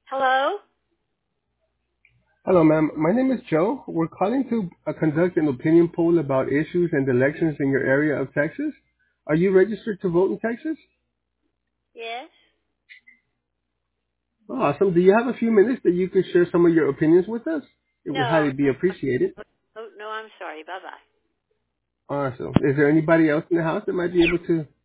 Hello? Hello, ma'am. My name is Joe. We're calling to conduct an opinion poll about issues and elections in your area of Texas. Are you registered to vote in Texas? Yes? Oh, awesome. Do you have a few minutes that you could share some of your opinions with us? It would No. highly be appreciated. Oh, no, I'm sorry. Bye-bye. Awesome. Is there anybody else in the house that might be able to